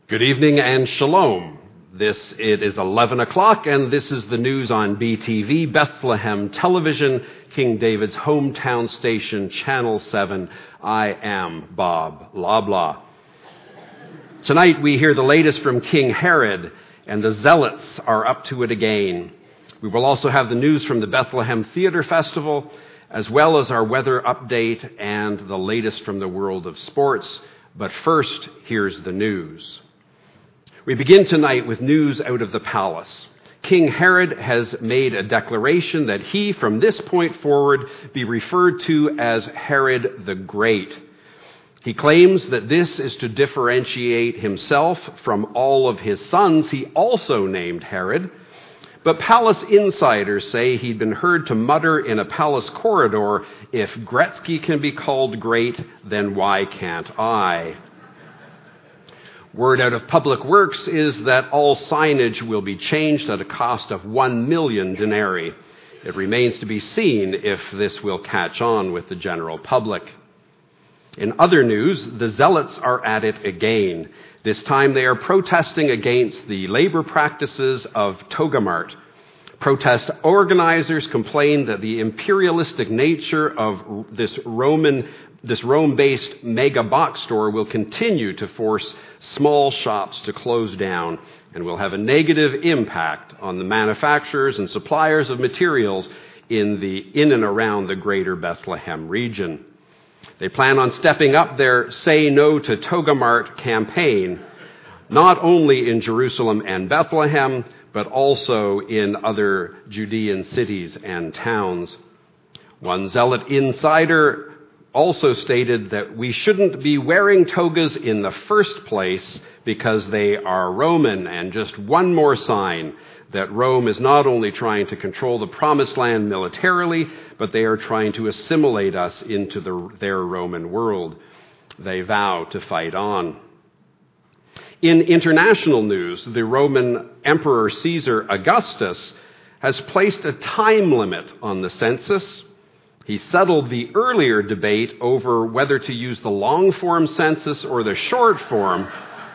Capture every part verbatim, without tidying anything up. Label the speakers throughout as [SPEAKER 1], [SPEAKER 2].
[SPEAKER 1] Good evening and shalom. This, it is eleven o'clock and this is the news on B T V, Bethlehem Television, King David's hometown station, Channel seven. I am Bob Loblaw. Tonight we hear the latest from King Herod, and the zealots are up to it again. We will also have the news from the Bethlehem Theatre Festival, as well as our weather update and the latest from the world of sports. But first, here's the news. We begin tonight with news out of the palace. King Herod has made a declaration that he, from this point forward, be referred to as Herod the Great. He claims that this is to differentiate himself from all of his sons he also named Herod. But palace insiders say he'd been heard to mutter in a palace corridor, "If Gretzky can be called great, then why can't I?" Word out of Public Works is that all signage will be changed at a cost of one million denarii. It remains to be seen if this will catch on with the general public. In other news, the zealots are at it again. This time they are protesting against the labor practices of Togamart. Protest organizers complain that the imperialistic nature of this Roman This Rome-based mega box store will continue to force small shops to close down and will have a negative impact on the manufacturers and suppliers of materials in the in and around the greater Bethlehem region. They plan on stepping up their Say No to Togamart campaign, not only in Jerusalem and Bethlehem, but also in other Judean cities and towns. One zealot insider also stated that we shouldn't be wearing togas in the first place because they are Roman, and just one more sign that Rome is not only trying to control the Promised Land militarily, but they are trying to assimilate us into the, their Roman world. They vow to fight on. In international news, the Roman Emperor Caesar Augustus has placed a time limit on the census. He settled the earlier debate over whether to use the long-form census or the short form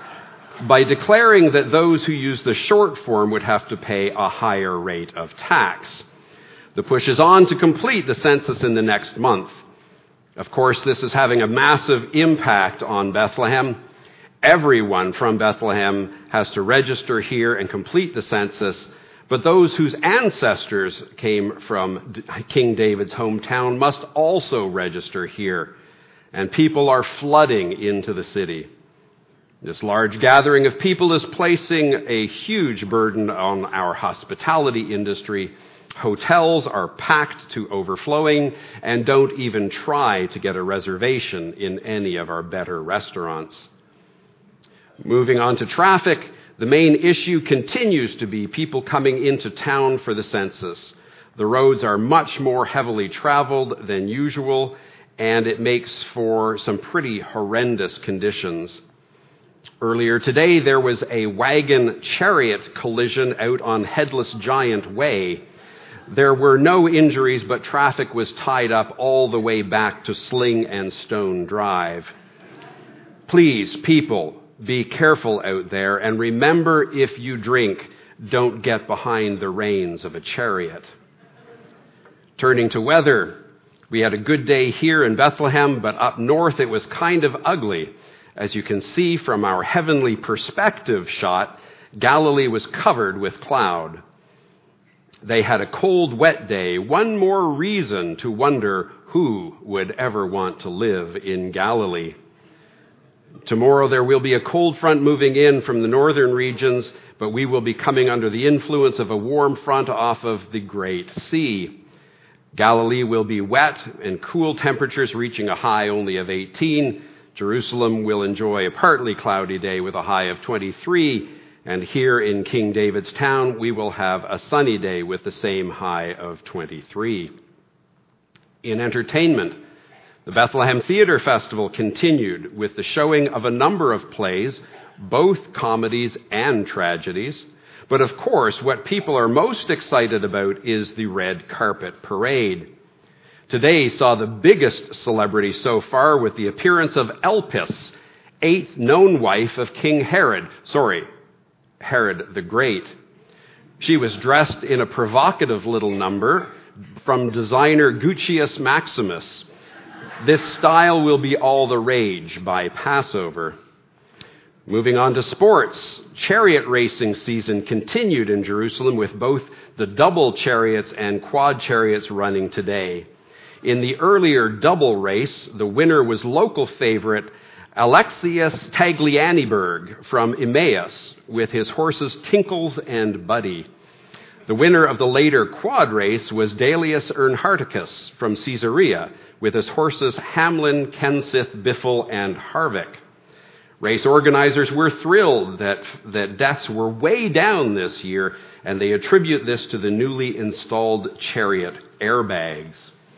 [SPEAKER 1] by declaring that those who use the short form would have to pay a higher rate of tax. The push is on to complete the census in the next month. Of course, this is having a massive impact on Bethlehem. Everyone from Bethlehem has to register here and complete the census. But those whose ancestors came from King David's hometown must also register here, and people are flooding into the city. This large gathering of people is placing a huge burden on our hospitality industry. Hotels are packed to overflowing, and don't even try to get a reservation in any of our better restaurants. Moving on to traffic, the main issue continues to be people coming into town for the census. The roads are much more heavily traveled than usual, and it makes for some pretty horrendous conditions. Earlier today, there was a wagon chariot collision out on Headless Giant Way. There were no injuries, but traffic was tied up all the way back to Sling and Stone Drive. Please, people, be careful out there, and remember, if you drink, don't get behind the reins of a chariot. Turning to weather, we had a good day here in Bethlehem, but up north it was kind of ugly. As you can see from our heavenly perspective shot, Galilee was covered with cloud. They had a cold, wet day, one more reason to wonder who would ever want to live in Galilee. Tomorrow there will be a cold front moving in from the northern regions, but we will be coming under the influence of a warm front off of the Great Sea. Galilee will be wet and cool temperatures reaching a high only of eighteen. Jerusalem will enjoy a partly cloudy day with a high of twenty-three. And here in King David's town, we will have a sunny day with the same high of twenty-three. In entertainment, the Bethlehem Theatre Festival continued with the showing of a number of plays, both comedies and tragedies. But of course, what people are most excited about is the red carpet parade. Today saw the biggest celebrity so far with the appearance of Elpis, eighth known wife of King Herod. Sorry, Herod the Great. She was dressed in a provocative little number from designer Guccius Maximus. This style will be all the rage by Passover. Moving on to sports, chariot racing season continued in Jerusalem with both the double chariots and quad chariots running today. In the earlier double race, the winner was local favorite Alexius Taglianiberg from Emmaus with his horses Tinkles and Buddy. The winner of the later quad race was Dalius Earnharticus from Caesarea with his horses Hamlin, Kensith, Biffle, and Harvick. Race organizers were thrilled that, that deaths were way down this year, and they attribute this to the newly installed chariot airbags.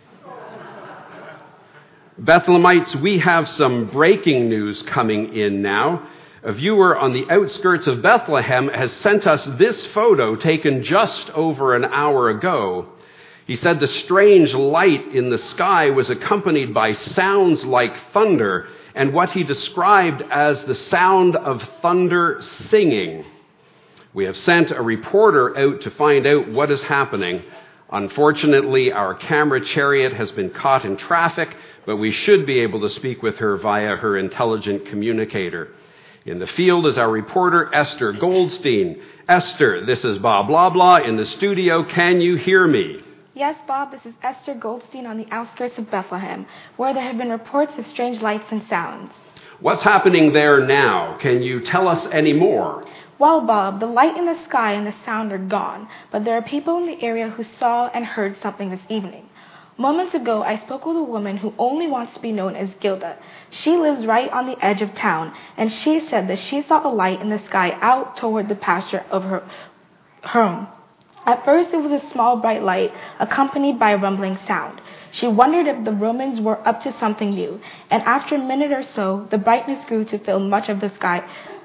[SPEAKER 1] Bethlehemites, we have some breaking news coming in now. A viewer on the outskirts of Bethlehem has sent us this photo taken just over an hour ago. He said the strange light in the sky was accompanied by sounds like thunder and what he described as the sound of thunder singing. We have sent a reporter out to find out what is happening. Unfortunately, our camera chariot has been caught in traffic, but we should be able to speak with her via her intelligent communicator. In the field is our reporter, Esther Goldstein. Esther, this is Bob Blah Blah in the studio. Can you hear me?
[SPEAKER 2] Yes, Bob, this is Esther Goldstein on the outskirts of Bethlehem, where there have been reports of strange lights and sounds.
[SPEAKER 1] What's happening there now? Can you tell us any more?
[SPEAKER 2] Well, Bob, the light in the sky and the sound are gone, but there are people in the area who saw and heard something this evening. Moments ago, I spoke with a woman who only wants to be known as Gilda. She lives right on the edge of town, and she said that she saw a light in the sky out toward the pasture of her home. At first, it was a small, bright light, accompanied by a rumbling sound. She wondered if the Romans were up to something new, and after a minute or so, the brightness grew to fill much of the sky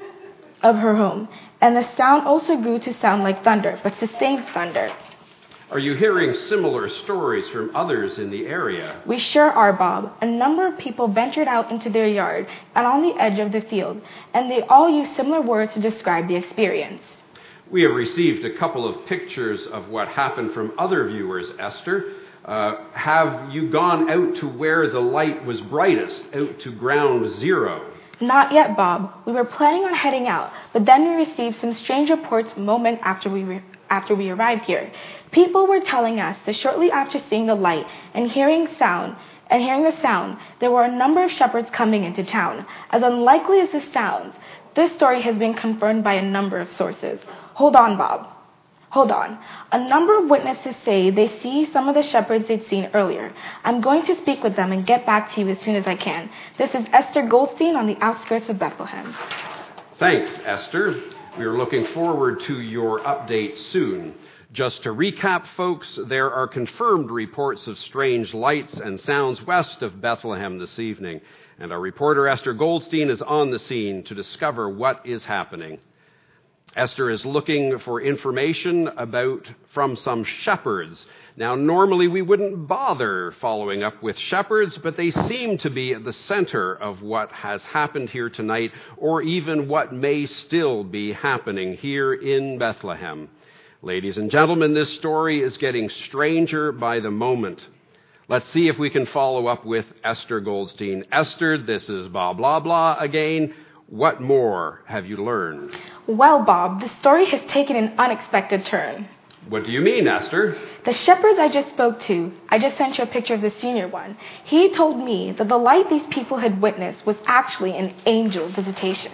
[SPEAKER 2] of her home, and the sound also grew to sound like thunder, but sustained thunder.
[SPEAKER 1] Are you hearing similar stories from others in the area?
[SPEAKER 2] We sure are, Bob. A number of people ventured out into their yard and on the edge of the field, and they all used similar words to describe the experience.
[SPEAKER 1] We have received a couple of pictures of what happened from other viewers, Esther. Uh, have you gone out to where the light was brightest, out to ground zero?
[SPEAKER 2] Not yet, Bob. We were planning on heading out, but then we received some strange reports a moment after we re- after we arrived here. People were telling us that shortly after seeing the light and hearing sound and hearing the sound, there were a number of shepherds coming into town. As unlikely as this sounds, this story has been confirmed by a number of sources. Hold on, Bob. Hold on. A number of witnesses say they see some of the shepherds they'd seen earlier. I'm going to speak with them and get back to you as soon as I can. This is Esther Goldstein on the outskirts of Bethlehem.
[SPEAKER 1] Thanks, Esther. We are looking forward to your update soon. Just to recap, folks, there are confirmed reports of strange lights and sounds west of Bethlehem this evening, and our reporter Esther Goldstein is on the scene to discover what is happening. Esther is looking for information about from some shepherds. Now, normally we wouldn't bother following up with shepherds, but they seem to be at the center of what has happened here tonight, or even what may still be happening here in Bethlehem. Ladies and gentlemen, this story is getting stranger by the moment. Let's see if we can follow up with Esther Goldstein. Esther, this is Bob Blah Blah again. What more have you learned?
[SPEAKER 2] Well, Bob, the story has taken an unexpected turn.
[SPEAKER 1] What do you mean, Esther?
[SPEAKER 2] The shepherds I just spoke to, I just sent you a picture of the senior one. He told me that the light these people had witnessed was actually an angel visitation.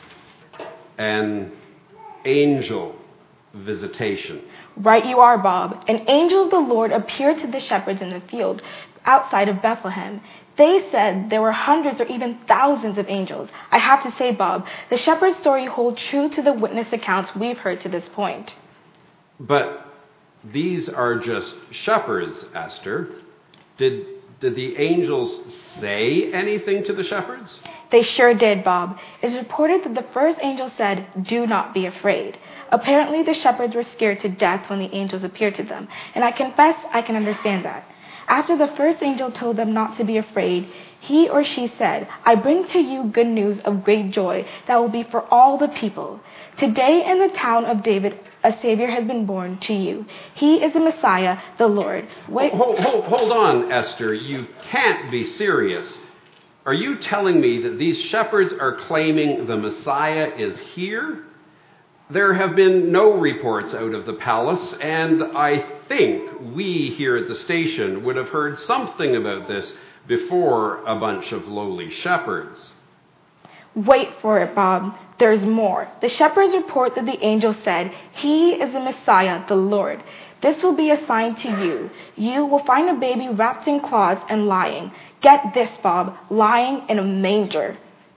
[SPEAKER 1] An angel visitation.
[SPEAKER 2] Right you are, Bob. An angel of the Lord appeared to the shepherds in the field outside of Bethlehem. They said there were hundreds or even thousands of angels. I have to say, Bob, the shepherd's story holds true to the witness accounts we've heard to this point.
[SPEAKER 1] But these are just shepherds, Esther. Did, did the angels say anything to the shepherds?
[SPEAKER 2] They sure did, Bob. It's reported that the first angel said, "Do not be afraid." Apparently, the shepherds were scared to death when the angels appeared to them, and I confess I can understand that. After the first angel told them not to be afraid, he or she said, "I bring to you good news of great joy that will be for all the people. Today in the town of David, a Savior has been born to you. He is the Messiah, the Lord." Wait.
[SPEAKER 1] Hold, hold, hold on, Esther. You can't be serious. Are you telling me that these shepherds are claiming the Messiah is here? There have been no reports out of the palace, and I think we here at the station would have heard something about this before a bunch of lowly shepherds.
[SPEAKER 2] Wait for it, Bob. There's more. The shepherds report that the angel said, "He is the Messiah, the Lord. This will be a sign to you. You will find a baby wrapped in cloths and lying." Get this, Bob, lying in a manger.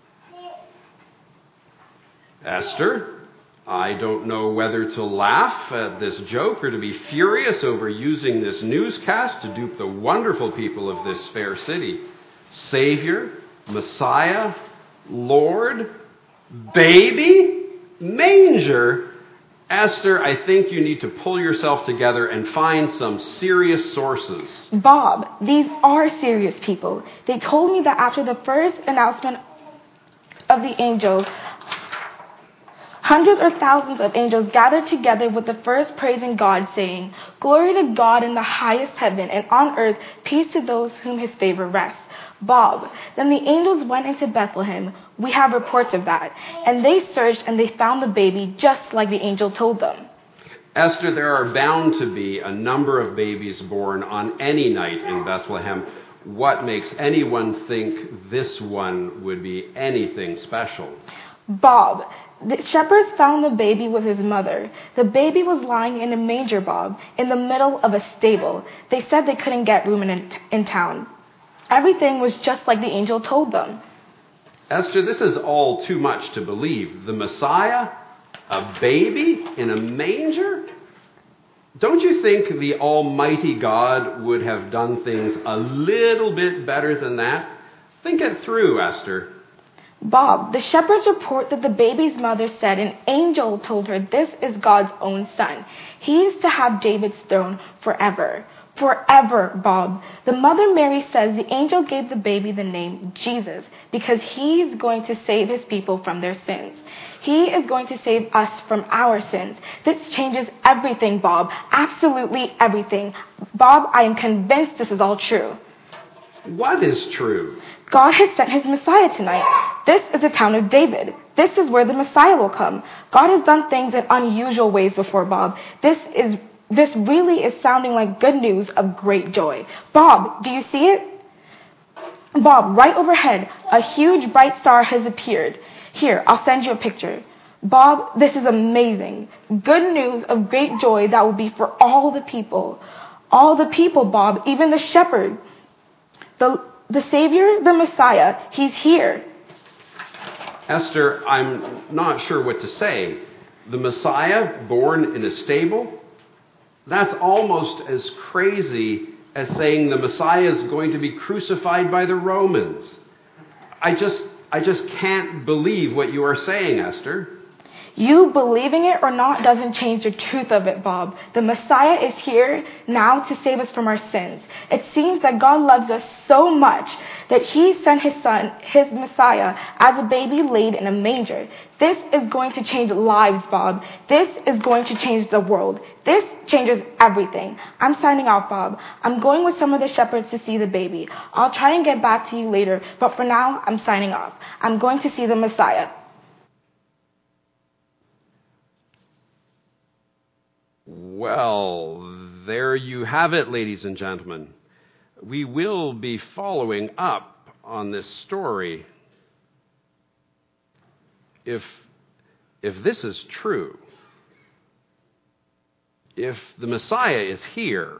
[SPEAKER 1] Esther, I don't know whether to laugh at this joke or to be furious over using this newscast to dupe the wonderful people of this fair city. Savior, Messiah, Lord, baby, manger. Esther, I think you need to pull yourself together and find some serious sources.
[SPEAKER 2] Bob, these are serious people. They told me that after the first announcement of the angels, hundreds or thousands of angels gathered together with the first praising God, saying, "Glory to God in the highest heaven, and on earth peace to those whom his favor rests." Bob, then the angels went into Bethlehem. We have reports of that. And they searched and they found the baby just like the angel told them.
[SPEAKER 1] Esther, there are bound to be a number of babies born on any night in Bethlehem. What makes anyone think this one would be anything special?
[SPEAKER 2] Bob, the shepherds found the baby with his mother. The baby was lying in a manger, Bob, in the middle of a stable. They said they couldn't get room in, in town. Everything was just like the angel told them.
[SPEAKER 1] Esther, this is all too much to believe. The Messiah? A baby in a manger? Don't you think the Almighty God would have done things a little bit better than that? Think it through, Esther.
[SPEAKER 2] Bob, the shepherds report that the baby's mother said an angel told her this is God's own son. He is to have David's throne forever. Forever, Bob. The mother Mary says the angel gave the baby the name Jesus because he is going to save his people from their sins. He is going to save us from our sins. This changes everything, Bob. Absolutely everything. Bob, I am convinced this is all true.
[SPEAKER 1] What is true?
[SPEAKER 2] God has sent his Messiah tonight. This is the town of David. This is where the Messiah will come. God has done things in unusual ways before, Bob. This is This really is sounding like good news of great joy. Bob, do you see it? Bob, right overhead, a huge bright star has appeared. Here, I'll send you a picture. Bob, this is amazing. Good news of great joy that will be for all the people. All the people, Bob, even the shepherd. The, the Savior, the Messiah, he's here.
[SPEAKER 1] Esther, I'm not sure what to say. The Messiah born in a stable? That's almost as crazy as saying the Messiah is going to be crucified by the Romans. I just, I just can't believe what you are saying, Esther.
[SPEAKER 2] You believing it or not doesn't change the truth of it, Bob. The Messiah is here now to save us from our sins. It seems that God loves us so much that he sent his son, his Messiah, as a baby laid in a manger. This is going to change lives, Bob. This is going to change the world. This changes everything. I'm signing off, Bob. I'm going with some of the shepherds to see the baby. I'll try and get back to you later, but for now, I'm signing off. I'm going to see the Messiah.
[SPEAKER 1] Well, there you have it, ladies and gentlemen. We will be following up on this story. If, if this is true, if the Messiah is here,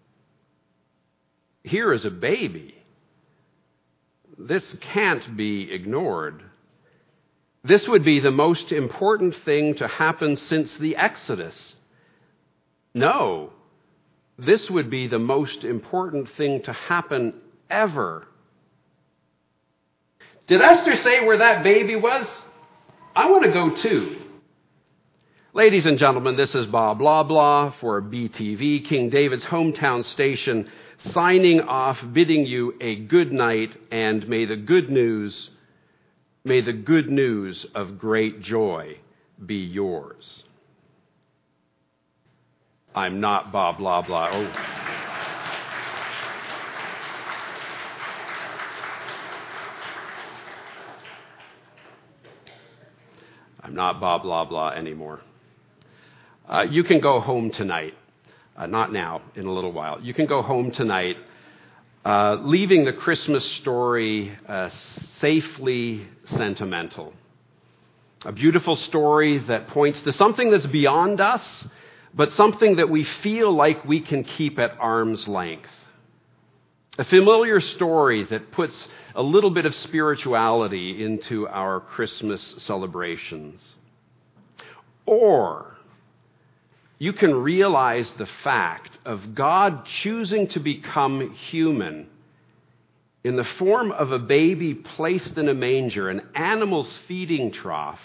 [SPEAKER 1] here as a baby, this can't be ignored. This would be the most important thing to happen since the Exodus. No, this would be the most important thing to happen ever. Did Esther say where that baby was? I want to go too. Ladies and gentlemen, this is Bob Loblaw for B T V, King David's hometown station, signing off, bidding you a good night, and may the good news, may the good news of great joy be yours. I'm not Bob Loblaw. Oh. I'm not Bob Loblaw anymore. Uh, you can go home tonight. Uh, not now, in a little while. You can go home tonight, uh, leaving the Christmas story uh, safely sentimental. A beautiful story that points to something that's beyond us, but something that we feel like we can keep at arm's length. A familiar story that puts a little bit of spirituality into our Christmas celebrations. Or you can realize the fact of God choosing to become human in the form of a baby placed in a manger, an animal's feeding trough,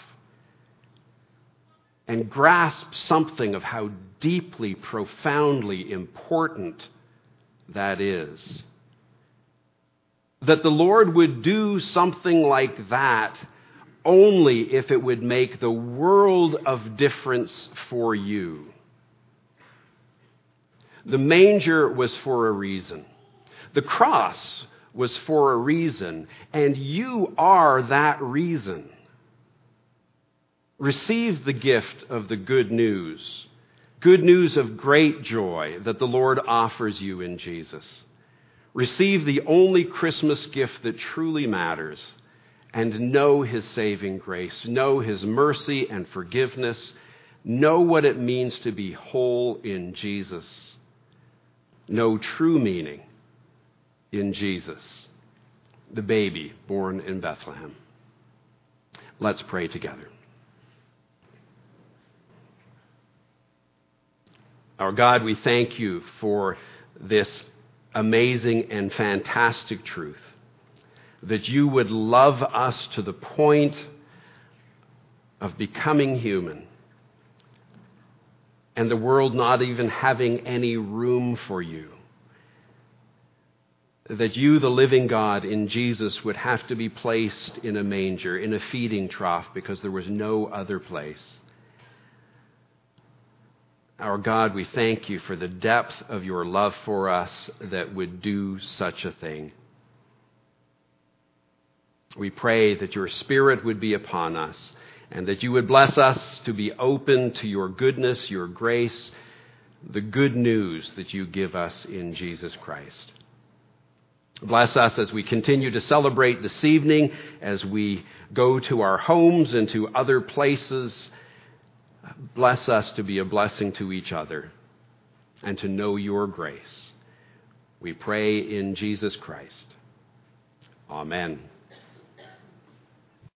[SPEAKER 1] and grasp something of how deeply, profoundly important that is. That the Lord would do something like that only if it would make the world of difference for you. The manger was for a reason. The cross was for a reason, and you are that reason. Receive the gift of the good news, good news of great joy that the Lord offers you in Jesus. Receive the only Christmas gift that truly matters, and know his saving grace, know his mercy and forgiveness, know what it means to be whole in Jesus. Know true meaning in Jesus, the baby born in Bethlehem. Let's pray together. Our God, we thank you for this amazing and fantastic truth, that you would love us to the point of becoming human, and the world not even having any room for you. That you, the living God in Jesus, would have to be placed in a manger, in a feeding trough, because there was no other place. Our God, we thank you for the depth of your love for us that would do such a thing. We pray that your Spirit would be upon us, and that you would bless us to be open to your goodness, your grace, the good news that you give us in Jesus Christ. Bless us as we continue to celebrate this evening, as we go to our homes and to other places. Bless us to be a blessing to each other and to know your grace. We pray in Jesus Christ. Amen.